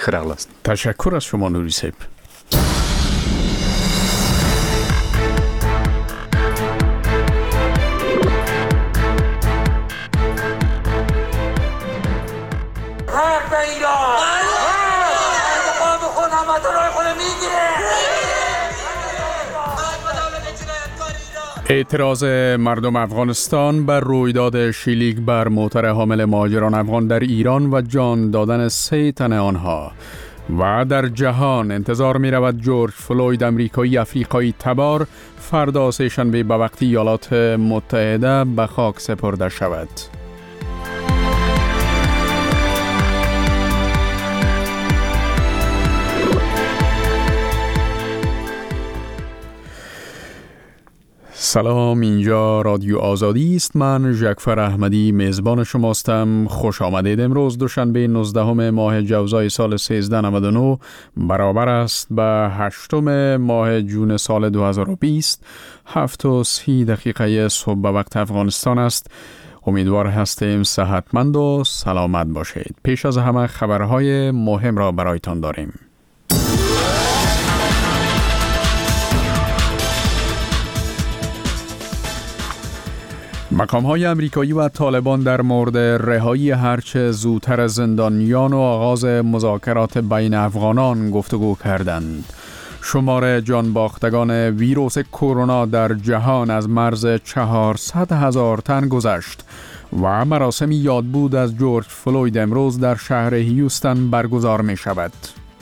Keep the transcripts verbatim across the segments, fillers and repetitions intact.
خیرغل است. تشکر از شما نوری صاحب. اعتراض مردم افغانستان بر رویداد شلیک بر موتر حامل مهاجران افغان در ایران و جان دادن سه تن آنها و در جهان انتظار می رود جورج فلوید امریکایی افریقایی تبار فردا سه‌شنبه به وقت ایالات متحده به خاک سپرده شود. سلام، اینجا رادیو آزادی است. من ژکفر احمدی میزبان شماستم. خوش آمدید. امروز دوشنبه نوزدهم ماه جوزای سال سیزده نود و نه برابر است به هشتم ماه جون سال دو هزار و بیست. هفت و سی دقیقه صبح به وقت افغانستان است. امیدوار هستیم صحتمند و سلامت باشید. پیش از همه خبرهای مهم را برایتان داریم. مقام‌های امریکایی و طالبان در مورد رهایی هرچه زودتر زندانیان و آغاز مذاکرات بین افغانان گفتگو کردند. شمار جان باختگان ویروس کرونا در جهان از مرز چهارصد هزار تن گذشت و مراسم یادبود از جورج فلوید امروز در شهر هیوستن برگزار می شود.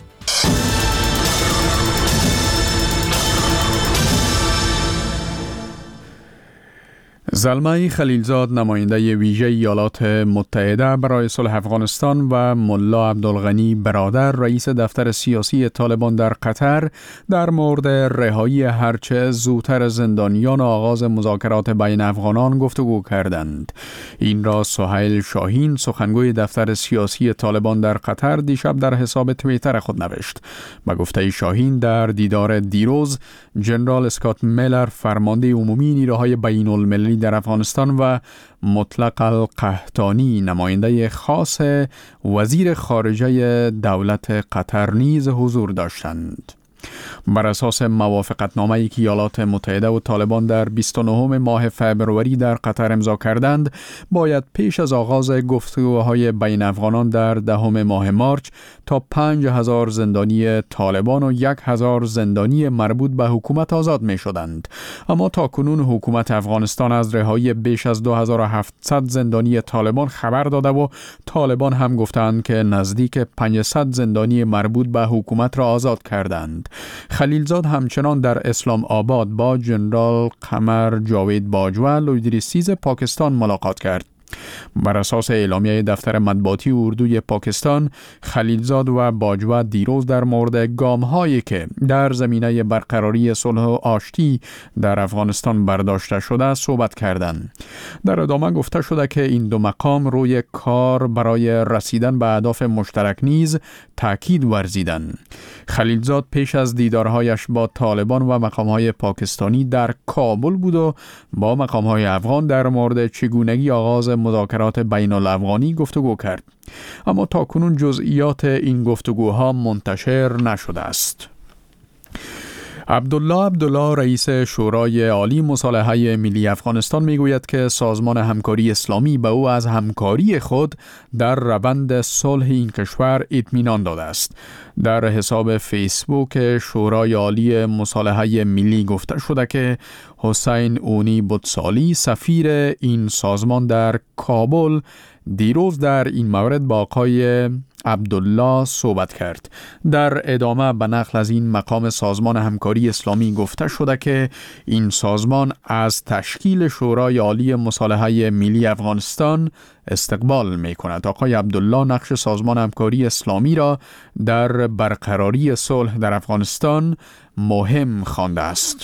زلمه خلیلزاد نماینده ویژه ایالات متحده برای صلح افغانستان و ملا عبدالغنی برادر رئیس دفتر سیاسی طالبان در قطر در مورد رهایی هرچه زودتر زندانیان و آغاز مذاکرات بین افغانان گفتگو کردند. این را سهیل شاهین سخنگوی دفتر سیاسی طالبان در قطر دیشب در حساب توییتر خود نوشت. به گفته شاهین در دیدار دیروز جنرال اسکات میلر فرمانده عمومی نیروهای بین المللی در افغانستان و مطلق القحطانی نماینده خاص وزیر خارجه دولت قطر نیز حضور داشتند. بر اساس موافقتنامه‌ای که ایالات متحده و طالبان در بیست و نهم ماه فبروری در قطر امضا کردند، باید پیش از آغاز گفتگوهای بین افغانان در دهم ماه مارچ تا پنج هزار زندانی طالبان و یک هزار زندانی مربوط به حکومت آزاد می شدند. اما تا کنون حکومت افغانستان از رهایی بیش از دو هزار و هفتصد زندانی طالبان خبر داده و طالبان هم گفتند که نزدیک پانصد زندانی مربوط به حکومت را آزاد کردند. خلیلزاد همچنان در اسلام آباد با جنرال قمر جاوید باجوه لویدریسیز پاکستان ملاقات کرد. بر اساس اعلامیه دفتر مطبوعاتی اردوی پاکستان، خلیلزاد و باجوه دیروز در مورد گام‌هایی که در زمینه برقراری صلح و آشتی در افغانستان برداشته شده صحبت کردند. در ادامه گفته شده که این دو مقام روی کار برای رسیدن به اهداف مشترک نیز تاکید ورزیدند. خلیلزاد پیش از دیدارهایش با طالبان و مقام‌های پاکستانی در کابل بود و با مقام‌های افغان در مورد چگونگی آغاز مذاکرات بین الافغانی گفتگو کرد. اما تاکنون جزئیات این گفتگوها منتشر نشده است. عبدالله عبدالله رئیس شورای عالی مصالحه ملی افغانستان میگوید که سازمان همکاری اسلامی به او از همکاری خود در روند صلح این کشور اطمینان داده است. در حساب فیسبوک شورای عالی مصالحه ملی گفته شده که حسین اونی بودسالی سفیر این سازمان در کابل دیروز در این مورد با آقای عبدالله صحبت کرد. در ادامه به نقل از این مقام سازمان همکاری اسلامی گفته شده که این سازمان از تشکیل شورای عالی مصالحه ملی افغانستان استقبال می کند. آقای عبدالله نقش سازمان همکاری اسلامی را در برقراری صلح در افغانستان مهم خوانده است.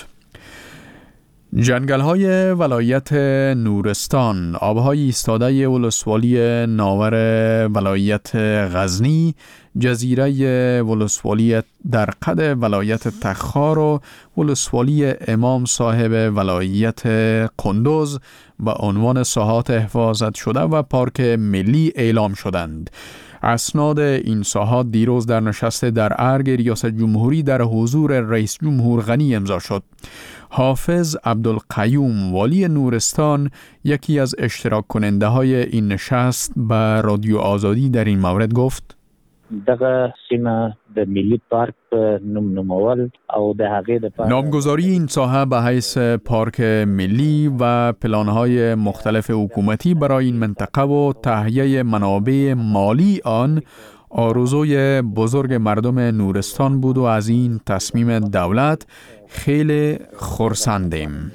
جنگل‌های ولایت نورستان، آب‌های ایستاده ولسوالی ناور ولایت غزنی، جزیره ولسوالی درقد ولایت تخار و ولسوالی امام صاحب ولایت قندوز به عنوان ساحات حفاظت شده و پارک ملی اعلام شدند. اسناد این ساحات دیروز در نشست در ارگ ریاست جمهوری در حضور رئیس جمهور غنی امضا شد. حافظ عبدالقیوم والی نورستان یکی از اشتراک کننده های این نشست به رادیو آزادی در این مورد گفت: دغه سیمه د ملي پارک نوم نومول او د هغې د نامگذاری این ساحه به حیث پارک ملی و پلانهای مختلف حکومتی برای این منطقه و تهیه منابع مالی آن آرزوی بزرگ مردم نورستان بود و از این تصمیم دولت خیلی خرسندیم.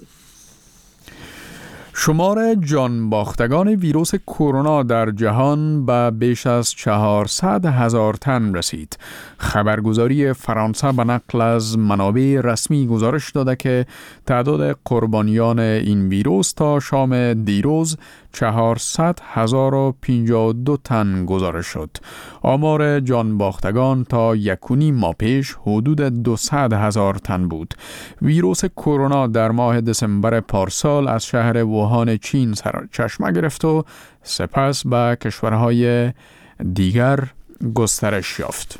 شمار جان باختگان ویروس کرونا در جهان به بیش از چهارصد هزار تن رسید. خبرگزاری فرانسه به نقل از منابع رسمی گزارش داده که تعداد قربانیان این ویروس تا شام دیروز چهارصد هزار و پنجاه و دو تن گزارش شد. آمار جان باختگان تا یک و نیم ماه پیش حدود دویست هزار تن بود. ویروس کرونا در ماه دسامبر پارسال از شهر ووهان چین سرچشمه گرفت و سپس به کشورهای دیگر گسترش یافت.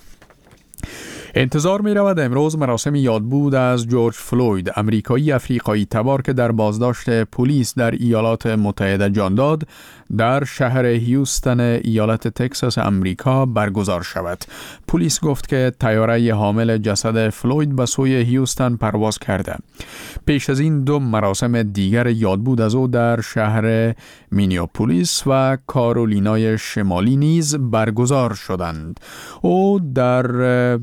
انتظار می رود امروز مراسم یادبود از جورج فلوید، امریکایی افریقایی تبار که در بازداشت پلیس در ایالات متحده جان داد، در شهر هیوستن ایالت تکساس امریکا برگزار شود. پلیس گفت که طیاره حامل جسد فلوید به سوی هیوستن پرواز کرده. پیش از این دو مراسم دیگر یادبود از او در شهر مینیاپولیس و کارولینای شمالی نیز برگزار شدند. او در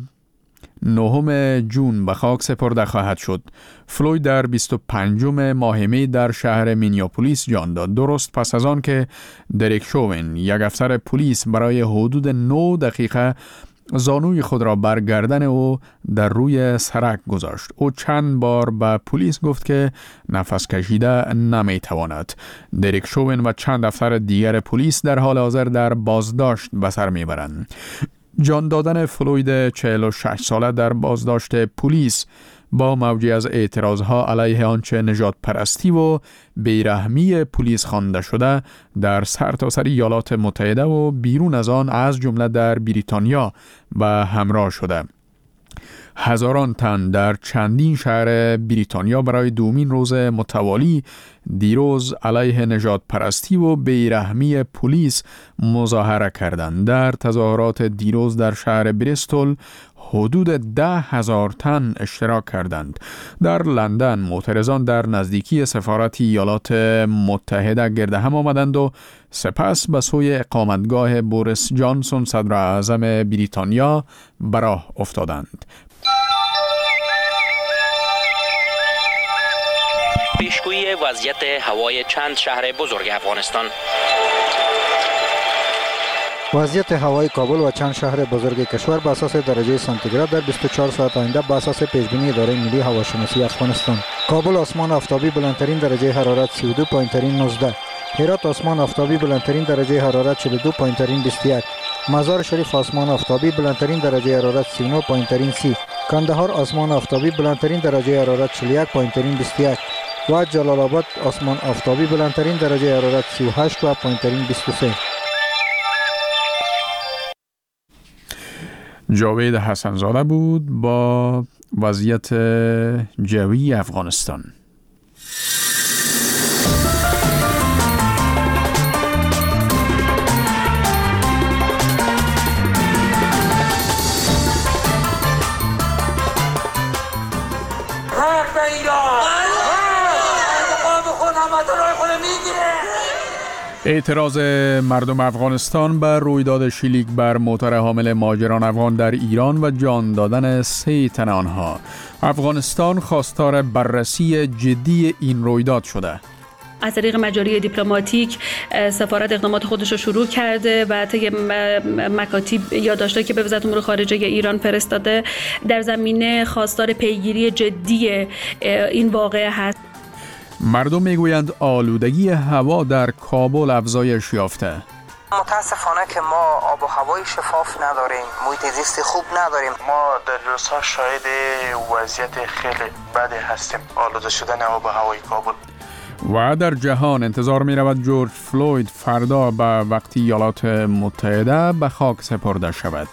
نهم جون به خاک سپرده خواهد شد. فلوید در بیست و پنجم ماه می در شهر مینیاپولیس جان داد، درست پس از آن که دریک شوون، یک افسر پلیس، برای حدود نه دقیقه زانوی خود را بر گردن او در روی سرک گذاشت. او چند بار به پلیس گفت که نفس کشیده نمی تواند. دریک شوون و چند افسر دیگر پلیس در حال حاضر در بازداشت به سر می برند. جان دادن فلوید چهل و شش ساله در بازداشت پلیس با موجی از اعتراضها علیه آنچه نژاد پرستی و بیرحمی پلیس خوانده شده در سرتاسر ایالات متحده و بیرون از آن از جمله در بریتانیا و همراه شده. هزاران تن در چندین شهر بریتانیا برای دومین روز متوالی دیروز علیه نژاد پرستی و بیرحمی پلیس مظاهره کردند. در تظاهرات دیروز در شهر بریستول حدود ده هزار تن اشتراک کردند. در لندن معترضان در نزدیکی سفارت ایالات متحده گرد هم آمدند و سپس به سوی اقامتگاه بوریس جانسون صدر اعظم بریتانیا به راه افتادند. پیشگویی وضعیت هوای چند شهر بزرگ افغانستان. وضعیت هوای کابل و چند شهر بزرگ کشور به اساس درجه سانتیگراد در بیست و چهار ساعت آینده به اساس پیشبینی اداره ملی هواشناسی افغانستان. کابل آسمان آفتابی بلندترین درجه حرارت سی و دو پایین ترین نوزده. هرات آسمان آفتابی بلندترین درجه حرارت چهل و دو پایین ترین بیست و یک. مزار شریف آسمان آفتابی بلندترین درجه حرارت سی و نه پایین ترین سی. کندهار آسمان آفتابی بلندترین درجه حرارت چهل و یک پایین ترین بیست و یک. و جلال آباد آسمان آفتابی بلندترین درجه حرارت سی و هشت و پایین ترین بیست و سه. جاوید حسنزاده بود با وضعیت جوی افغانستان. اعتراض مردم افغانستان بر رویداد شلیک بر موتور حامل مهاجران افغان در ایران و جان دادن سه تن آنها. افغانستان خواستار بررسی جدی این رویداد شده. از طریق مجاری دیپلماتیک سفارت اقدامات خودش رو شروع کرده و طی مکاتیب یادداشتی که به وزارت امور خارجه ایران فرستاده در زمینه خواستار پیگیری جدی این واقعه هست. مردم میگویند آلودگی هوا در کابل افزایش یافته. متاسفانه که ما آب و هوای شفاف نداریم، محیط زیست خوب نداریم. ما در روزها شاهد وضعیت خیلی بدی هستیم، آلوده شدن آب و هوای کابل. و در جهان انتظار می رود جورج فلوید فردا به وقتی ایالات متحده به خاک سپرده شود.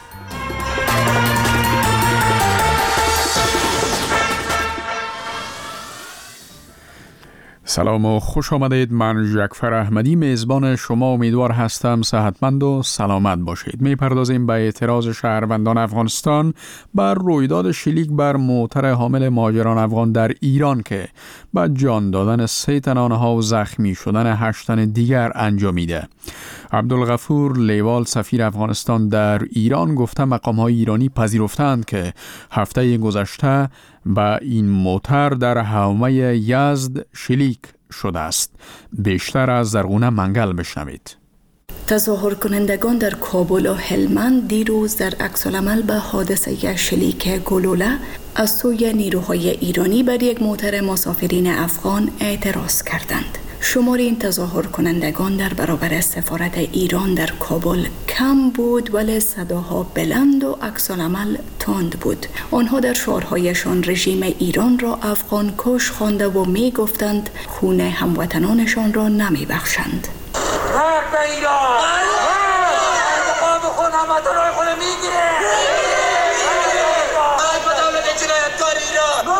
سلام و خوش آمدید. من جعفر احمدی میزبان شما امیدوار هستم صحتمند و سلامت باشید. می پردازیم به اعتراض شهروندان افغانستان بر رویداد شلیک بر موتر حامل مهاجران افغان در ایران که با جان دادن سه تن آنها و زخمی شدن هشت تن دیگر انجامیده. عبدالغفور لیوال سفیر افغانستان در ایران گفته مقام‌های ایرانی پذیرفتند که هفته گذشته با این موتر در حومه یزد شلیک شده است. بیشتر از زرغونه منگل بشنوید. تظاهر کنندگان در کابل و هلمند دیروز در عکس‌العمل به حادثه شلیک گلوله از سوی نیروهای ایرانی بر یک موتر مسافرین افغان اعتراض کردند. شمار این تظاهر کنندگان در برابر سفارت ایران در کابل کم بود ولی صداها بلند و عکس‌العمل تند بود. آنها در شعارهایشان رژیم ایران را افغان کش خوانده و می گفتند خون هموطنانشان را نمی بخشند. حق به ایران! مقام خون هموطنان خود میگیره! حق به دولت جنایتکار ایران!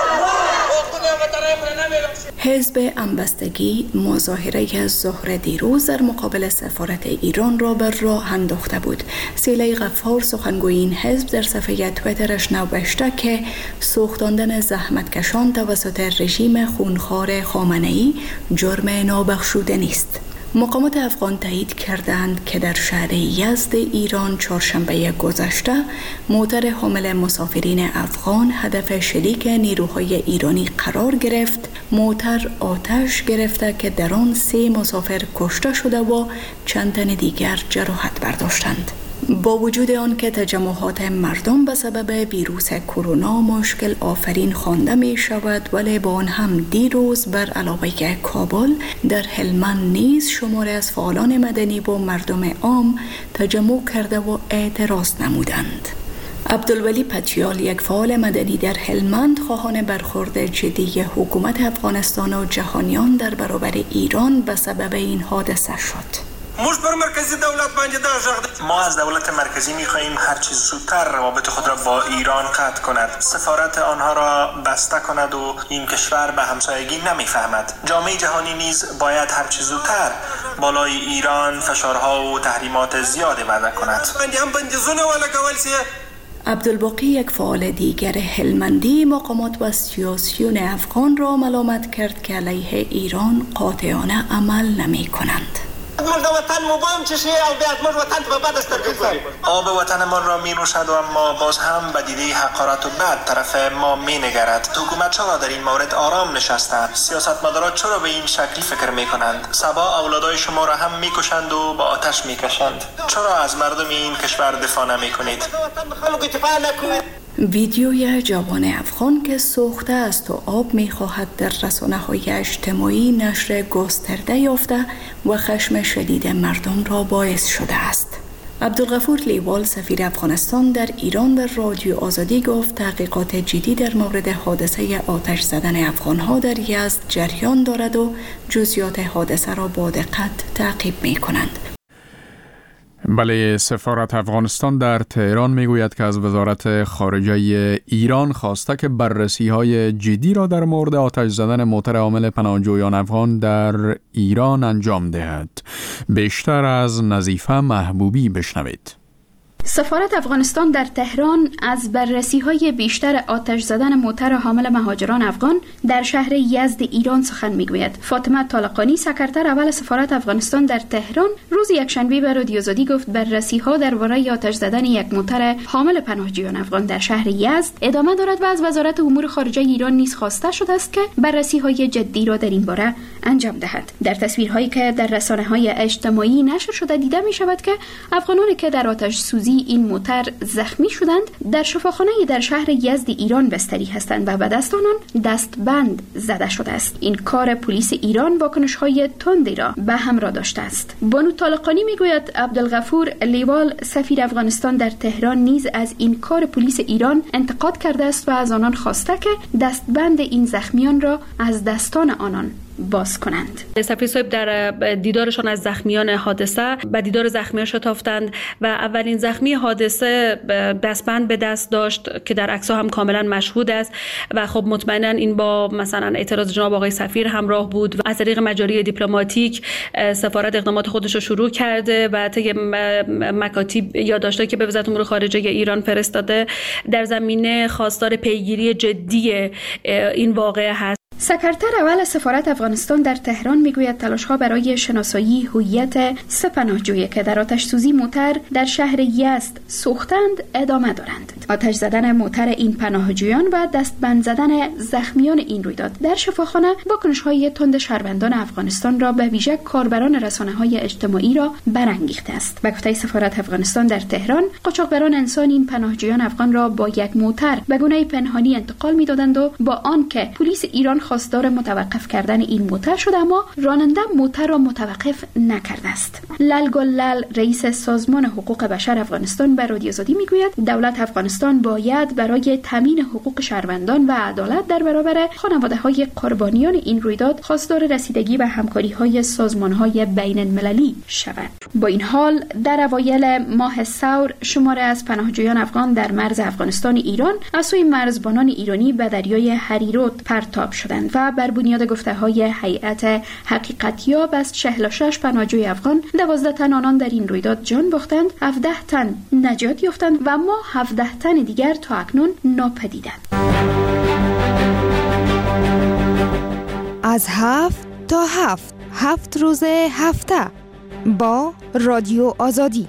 حزب همبستگی مظاهره ظهر دیروز در مقابل سفارت ایران را بر راه انداخته بود. سیلی غفار سخنگوی این حزب در صفحه تویترش نوشته که سوختاندن زحمتکشان توسط رژیم خونخوار خامنه‌ای جرم نابخشوده نیست. مقامات افغان تایید کردند که در شهر یزد ایران چهارشنبه گذشته موتر حامل مسافرین افغان هدف شلیک نیروهای ایرانی قرار گرفت. موتر آتش گرفته که در آن سه مسافر کشته شده و چند تن دیگر جراحت برداشتند. با وجود آن که تجمعات مردم به سبب ویروس کرونا مشکل آفرین خوانده می شود، ولی با آن هم دیروز بر علاوه کابل در هلمند نیز شماری از فعالان مدنی و مردم عام تجمع کرده و اعتراض نمودند. عبدالولی پتیال یک فعال مدنی در هلمند خواهان برخورد جدی حکومت افغانستان و جهانیان در برابر ایران به سبب این حادثه شد. ما از دولت مرکزی می‌خواهیم هر چیز زودتر روابط خود را با ایران قطع کند، سفارت آنها را بسته کند و این کشور به همسایگی نمی‌فهمد. جامعه جهانی نیز باید هر چیز زودتر بالای ایران فشارها و تحریمات زیادی وضع کند. عبدالباقی یک فعال دیگر هلمندی مقامات و سیاسیون افغان را ملامت کرد که علیه ایران قاطعانه عمل نمی کنند. آب وطنمان را می نوشد و اما باز هم به دیده حقارت و بد طرف ما می نگرد. حکومت چرا در این مورد آرام نشسته؟ سیاستمداران چرا به این شکلی فکر می کنند؟ صبا اولادای شما را هم می کشند و با آتش می کشند. چرا از مردم این کشور دفاع نمی کنید؟ ویدیوی جوان افغان که سوخته است و آب می‌خواهد در رسانه‌های اجتماعی نشر گسترده یافته و خشم شدید مردم را باعث شده است. عبدالغفور لیوال سفیر افغانستان در ایران در رادیو آزادی گفت تحقیقات جدی در مورد حادثه آتش زدن افغان‌ها در یزد جریان دارد و جزئیات حادثه را با دقت تعقیب می‌کنند. بله، سفارت افغانستان در تهران میگوید که از وزارت خارجه ایران خواسته که بررسی‌های جدی را در مورد آتش زدن موتر حامل پناهجویان افغان در ایران انجام دهد. بیشتر از نظیفه محبوبی بشنوید. سفارت افغانستان در تهران از بررسی‌های بیشتر آتش زدن موتر حامل مهاجران افغان در شهر یزد ایران سخن می‌گوید. فاطمه طالقانی سکرتر اول سفارت افغانستان در تهران روز یکشنبه به رادیو آزادی گفت بررسی‌ها درباره آتش زدن یک موتر حامل پناهجویان افغان در شهر یزد ادامه دارد و از وزارت امور خارجه ایران نیز خواسته شده است که بررسی‌های جدی را در این باره انجام دهد. در تصویرهایی که در رسانه‌های اجتماعی نشر شده دیده می‌شود که افغانانی که در آتش سوزی این موتر زخمی شدند در شفاخانه در شهر یزد ایران بستری هستند و به دست آنان دستبند زده شده است. این کار پلیس ایران واکنش‌های تندی را به همراه داشته است. بانو طالقانی میگوید عبدالغفور لیوال سفیر افغانستان در تهران نیز از این کار پلیس ایران انتقاد کرده است و از آنان خواسته که دستبند این زخمیان را از دستان آنان باز کنند. سفیر صاحب در دیدارشان از زخمیان حادثه به دیدار زخمیان شتافتند و اولین زخمی حادثه دستبند به دست داشت که در عکس‌ها هم کاملا مشهود است و خب مطمئنا این با مثلا اعتراض جناب آقای سفیر همراه بود و از طریق مجاری دیپلماتیک سفارت اقدامات خودش رو شروع کرده و طی مکاتیب یادداشت‌هایی که به وزارت امور خارجه ایران فرستاده در زمینه خواستار پیگیری جدی این واقعه هست. سکرتر اول سفارت افغانستان در تهران میگوید تلاش‌ها برای شناسایی هویت سه پناهجویی که در آتش سوزی موتر در شهر یزد سوختند ادامه دارند. آتش زدن موتر این پناهجویان و دستبند زدن زخمیان این رویداد در شفاخانه واکنش‌های تند شهروندان افغانستان را به ویژه کاربران رسانه‌های اجتماعی را برانگیخته است. به گفته سفارت افغانستان در تهران، قاچاقبران انسان این پناهجویان افغان را با یک موتر به گونه پنهانی انتقال می‌دادند و با آنکه پلیس ایران خواستار متوقف کردن این موتر شد اما راننده موتر را متوقف نکرده است. لال گلال رئیس سازمان حقوق بشر افغانستان به رادیو آزادی میگوید دولت افغانستان باید برای تامین حقوق شهروندان و عدالت در برابر خانواده‌های قربانیان این رویداد خواستار رسیدگی به همکاری‌های سازمان‌های بین‌المللی شود. با این حال در اوایل ماه ثور شماری از پناهجویان افغان در مرز افغانستان ایران از سوی مرزبانان ایرانی به دریای هریرود پرتاب شدند و بر بنیاد گفته‌های هیئت حقیقتیاب از چهل و شش پناهجوی افغان دوازده تن آنان در این رویداد جان باختند، هفده تن نجات یافتند و ما هفده تن دیگر تا اکنون ناپدیدند. از هفت تا هفت هفت روز هفته با رادیو آزادی.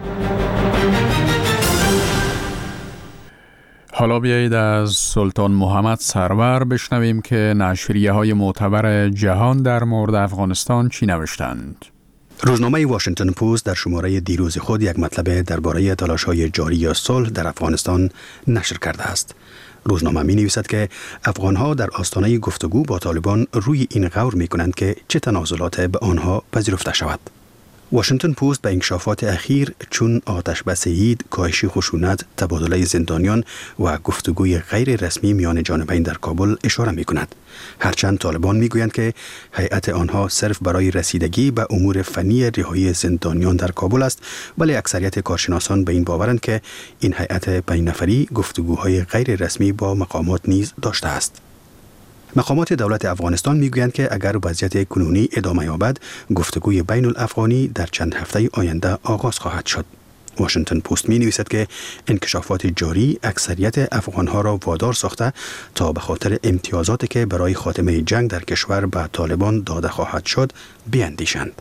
حالا بیایید از سلطان محمد سرور بشنویم که نشریه های معتبر جهان در مورد افغانستان چی نوشتند. روزنامه واشنگتن پست در شماره دیروز خود یک مطلب درباره تلاش‌های جاری صلح در افغانستان نشر کرده است. روزنامه می نویسد که افغان‌ها در آستانه گفتگو با طالبان روی این غور می کنند که چه تنازلات به آنها پذیرفته شود. واشنگتن پست به انکشافات اخیر چون آتش بس عید، کاهش خشونت، تبادله زندانیان و گفتگوی غیر رسمی میان جانبین در کابل اشاره می کند. هرچند طالبان می گویند که هیئت آنها صرف برای رسیدگی به امور فنی رهایی زندانیان در کابل است، ولی اکثریت کارشناسان به این باورند که این هیئت بین نفری گفتگوهای غیر رسمی با مقامات نیز داشته است. مقامات دولت افغانستان میگویند که اگر وضعیت کنونی ادامه یابد، گفتگوی بین الافغانی در چند هفته آینده آغاز خواهد شد. واشنگتن پست می نویسد که انکشافات جاری اکثریت افغانها را وادار ساخته تا به خاطر امتیازاتی که برای خاتمه جنگ در کشور به طالبان داده خواهد شد بیاندیشند.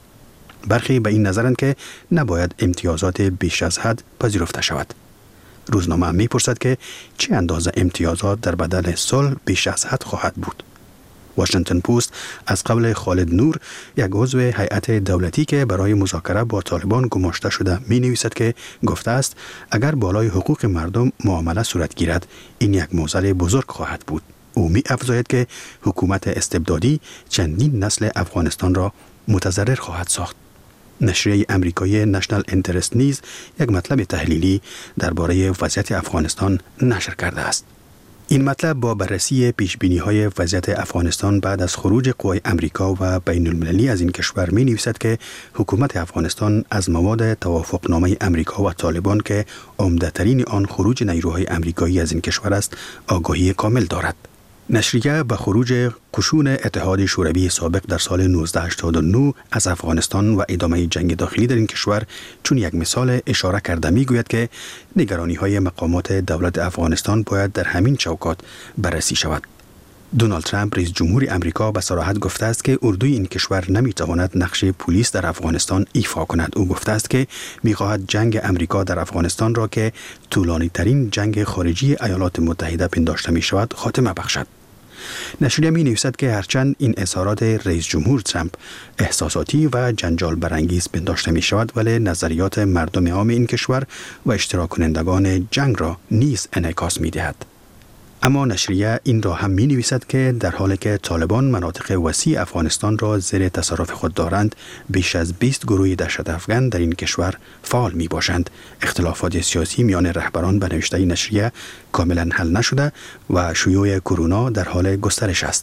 برخی به این نظرند که نباید امتیازات بیش از حد پذیرفته شود. روزنامه می پرسد که چه اندازه امتیازات در بدل صلح بیش از حد خواهد بود. واشنگتن پست از قبل خالد نور، یک عضو هیئت دولتی که برای مذاکره با طالبان گماشته شده، می نویسد که گفته است اگر بالای حقوق مردم معامله صورت گیرد، این یک معضل بزرگ خواهد بود. او می افزاید که حکومت استبدادی چندین نسل افغانستان را متضرر خواهد ساخت. نشریه امریکایی نشنال انترست نیز یک مطلب تحلیلی درباره وضعیت افغانستان نشر کرده است. این مطلب با بررسی پیشبینی‌های وضعیت افغانستان بعد از خروج قوای امریکا و بین المللی از این کشور می نویسد که حکومت افغانستان از مواد توافقنامه امریکا و طالبان که عمده‌ترین آن خروج نیروهای امریکایی از این کشور است، آگاهی کامل دارد. نشریه به خروج قشون اتحاد شوروی سابق در سال نوزده هشتاد و نه از افغانستان و ادامه جنگ داخلی در این کشور چون یک مثال اشاره کرده میگوید که نگرانی‌های مقامات دولت افغانستان باید در همین چوکات بررسی شود. دونالد ترامپ رئیس جمهور امریکا به صراحت گفته است که اردوی این کشور نمیتواند نقش پلیس در افغانستان ایفا کند. او گفته است که میخواهد جنگ امریکا در افغانستان را که طولانی ترین جنگ خارجی ایالات متحده پنداشته می شود خاتمه بخشد. نشریه می نویسد که هرچند این اظهارات رئیس جمهور ترامپ احساساتی و جنجال برانگیز پنداشته می شود، ولی نظریات مردم عام این کشور و اشتراک کنندگان جنگ را نیز انعکاس می دهد. اما نشریه این را هم می نویسد که در حالی که طالبان مناطق وسیع افغانستان را زیر تصرف خود دارند، بیش از بیست گروه دهشت افغان در این کشور فعال می باشند. اختلافات سیاسی میان رهبران به نوشته نشریه کاملا حل نشده و شیوع کرونا در حال گسترش است.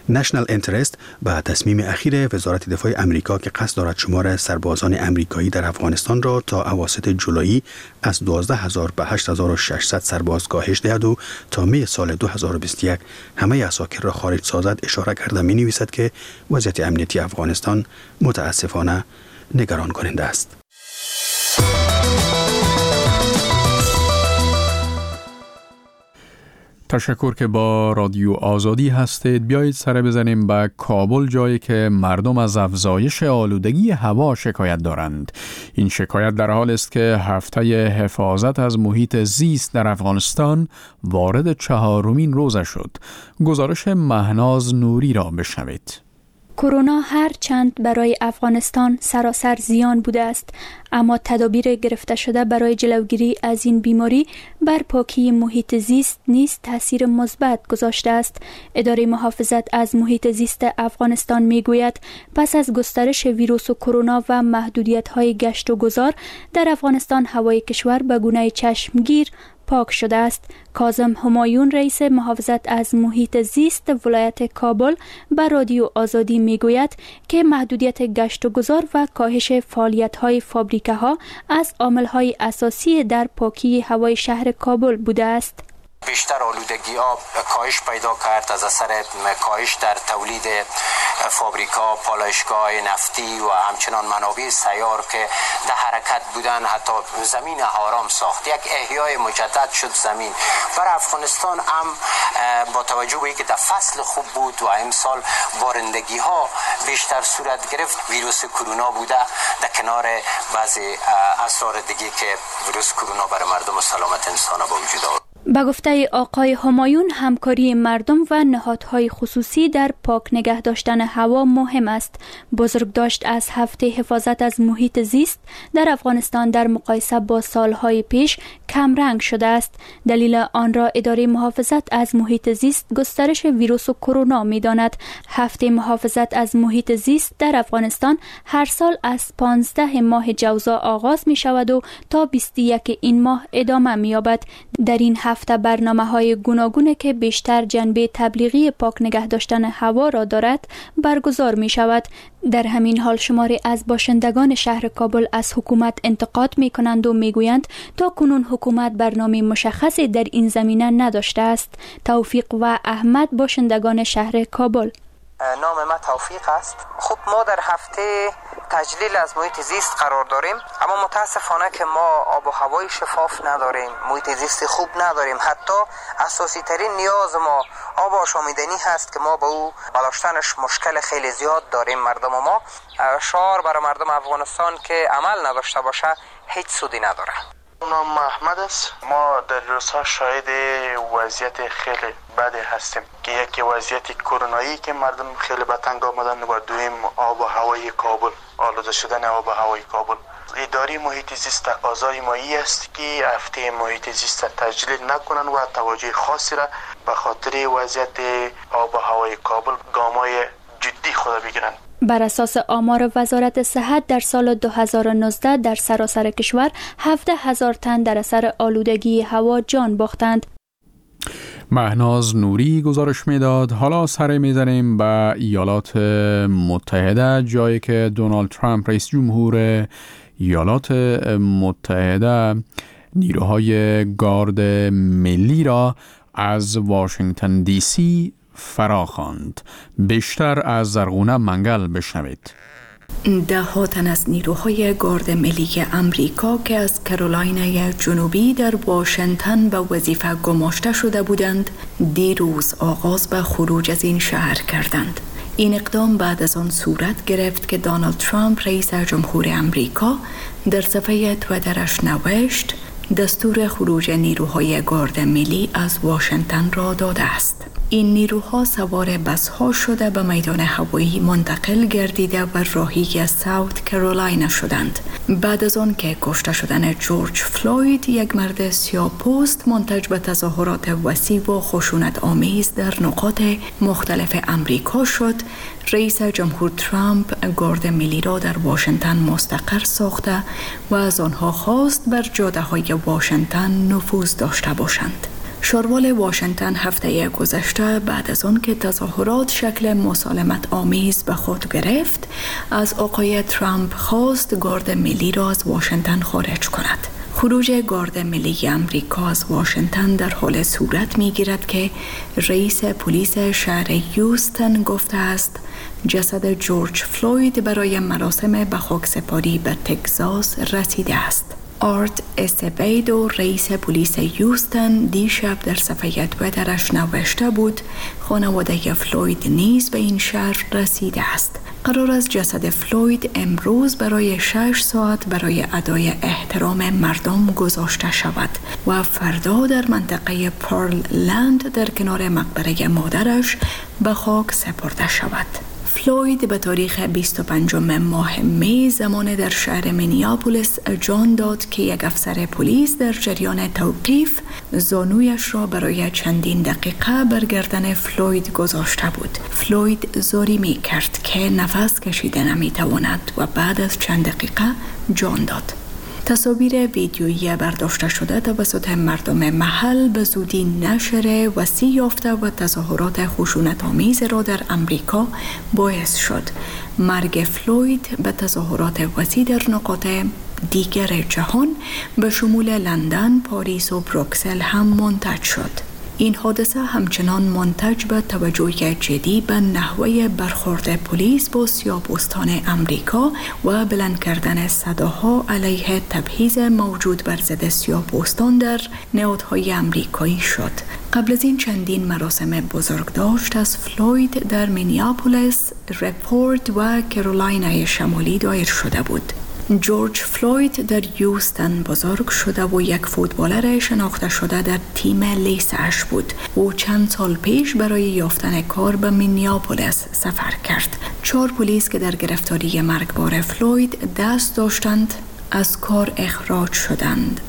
نشنل اینترست به تصمیم اخیر وزارت دفاع امریکا که قصد دارد شمار سربازان امریکایی در افغانستان را تا اواسط جولای از دوازده هزار به هشت هزار و ششصد سرباز کاهش دهد و تا می سال دو هزار و بیست و یک همه عساکر را خارج سازد اشاره کرده می نویسد که وضعیت امنیتی افغانستان متاسفانه نگران کننده است. تشکر که با رادیو آزادی هستید. بیایید سر بزنیم به کابل، جایی که مردم از افزایش آلودگی هوا شکایت دارند. این شکایت در حال است که هفته حفاظت از محیط زیست در افغانستان وارد چهارمین روزه شد. گزارش مهناز نوری را بشنوید. کرونا هر چند برای افغانستان سراسر زیان بوده است، اما تدابیر گرفته شده برای جلوگیری از این بیماری بر پاکی محیط زیست نیز تاثیر مثبت گذاشته است. اداره محافظت از محیط زیست افغانستان میگوید پس از گسترش ویروس کرونا و محدودیت‌های گشت و گذار در افغانستان هوای کشور به گونه چشمگیر پاک شده است. کاظم همایون رئیس محافظت از محیط زیست ولایت کابل به رادیو آزادی میگوید که محدودیت گشت و گذار و کاهش فعالیت‌های فابریکه‌ها از عامل‌های اساسی در پاکی هوای شهر کابل بوده است. بیشتر آلودگی ها کاهش پیدا کرد از اثر کاهش در تولید فابریکا، پالایشگاه نفتی و همچنان منابع سیار که در حرکت بودن. حتی زمین آرام ساخت، یک احیای مجدد شد زمین. برای افغانستان هم با توجه به اینکه در فصل خوب بود و امسال بارندگی ها بیشتر صورت گرفت، ویروس کرونا بوده در کنار بعضی اسرار دیگه که ویروس کرونا برای مردم و سلامت انسان با وجود آورد. به گفته آقای همایون، همکاری مردم و نهادهای خصوصی در پاک نگه داشتن هوا مهم است. بزرگداشت از هفته حفاظت از محیط زیست در افغانستان در مقایسه با سالهای پیش کم رنگ شده است. دلیل آن را اداره محافظت از محیط زیست گسترش ویروس کرونا می داند. هفته محافظت از محیط زیست در افغانستان هر سال از پانزده ماه جوزا آغاز می شود و تا بیست و یک این ماه ادامه می یابد. در این هفته برنامه‌های گوناگون که بیشتر جنبه تبلیغی پاک نگه داشتن هوا را دارد برگزار می شود. در همین حال شماری از باشندگان شهر کابل از حکومت انتقاد می کنند و می گویند تا کنون حکومت برنامه مشخصی در این زمینه نداشته است. توفیق و احمد باشندگان شهر کابل. نام ما توفیق است. خب ما در هفته تجلیل از محیط زیست قرار داریم، اما متاسفانه که ما آب و هوای شفاف نداریم، محیط زیست خوب نداریم. حتی اساسی ترین نیاز ما آب آشامیدنی هست که ما به او داشتنش مشکل خیلی زیاد داریم. مردم ما شعار برای مردم افغانستان که عمل نداشته باشه هیچ سودی نداره. نام احمد است. ما در روزها شاهد وضعیت خیلی بدی هستیم که یکی وضعیت کرونایی که مردم خیلی به تنگ آمدن و دویم آب و هوای کابل، آلوده شدن آب و هوای کابل. اداره محیط زیست تقاضای مایی است که هفته محیط زیست تجلیل نکنن و توجه خاصی را به خاطر وضعیت آب و هوای کابل گامای جدی خود بگیرن. بر اساس آمار وزارت صحت در سال دو هزار و نوزده در سراسر کشور هفده هزار تن در اثر آلودگی هوا جان باختند. مهناز نوری گزارش میداد. حالا سر میزنیم به ایالات متحده، جایی که دونالد ترامپ رئیس جمهور ایالات متحده نیروهای گارد ملی را از واشنگتن دی سی فرا خواند. بیشتر از زرغونه منگل بشنوید. ده ها تن از نیروهای گارد ملی امریکا که از کرولینای جنوبی در واشنگتن به وظیفه گماشته شده بودند دیروز آغاز به خروج از این شهر کردند. این اقدام بعد از آن صورت گرفت که دونالد ترامپ رئیس جمهور امریکا در صفحه توییترش نوشت دستور خروج نیروهای گارد ملی از واشنگتن را داده است. این نیروها سوار بس‌ها شده به میدان هوایی منتقل گردیده و راهی از ساوت کرولاینا شدند. بعد از آن که کشته شدن جورج فلوید، یک مرد سیاه‌پوست منتج به تظاهرات وسیع و خشونت آمیز در نقاط مختلف امریکا شد، رئیس جمهور ترامپ گارد ملی را در واشنگتن مستقر ساخته و از آنها خواست بر جاده‌های واشنگتن نفوذ داشته باشند. شاروال واشنگتن هفته گذشته بعد از آن که تظاهرات شکل مسالمت آمیز به خود گرفت، از آقای ترامپ خواست گارد ملی را از واشنگتن خارج کند. خروج گارد ملی امریکا از واشنگتن در حال صورت می گیرد که رئیس پلیس شهر هیوستن گفته است جسد جورج فلوید برای مراسم به خاکسپاری به تگزاس رسیده است. آرت استبیدو رئیس پلیس هیوستن دیشب در صفحه تویترش نوشته بود خانواده فلوید نیز به این شهر رسیده است. قرار است جسد فلوید امروز برای شش ساعت برای ادای احترام مردم گذاشته شود و فردا در منطقه پرل لند در کنار مقبره مادرش به خاک سپرده شود. فلوید به تاریخ بیست و پنجم ماه می زمان در شهر مینیاپولیس جان داد که یک افسر پلیس در جریان توقیف زانویش را برای چندین دقیقه بر گردن فلوید گذاشته بود. فلوید زاری می کرد که نفس کشیده نمی تواند و بعد از چند دقیقه جان داد. تصاویر ویدیویی برداشته شده توسط مردم محل به زودی نشر وسیع یافته و تظاهرات خشونت‌آمیز را در امریکا باعث شد. مرگ فلوید به تظاهرات وسیع در نقاط دیگر جهان به شمول لندن، پاریس و بروکسل هم منتج شد. این حادثه همچنان منتج به توجه جدی به نحوه برخورد پلیس با سیاه‌پوستان امریکا و بلند کردن صداها علیه تبعیض موجود بر ضد سیاه‌پوستان در نهادهای امریکایی شد. قبل از این چندین مراسم بزرگ داشت از فلوید در مینیاپولیس، رپورت و کرولاینا شمالی دایر شده بود. جورج فلوید در هیوستن بزرگ شده و یک فوتبالر شناخته شده در تیم لیسش بود. او چند سال پیش برای یافتن کار به مینیاپولیس سفر کرد. چهار پلیس که در گرفتاری مرگبار فلوید دست داشتند از کار اخراج شدند.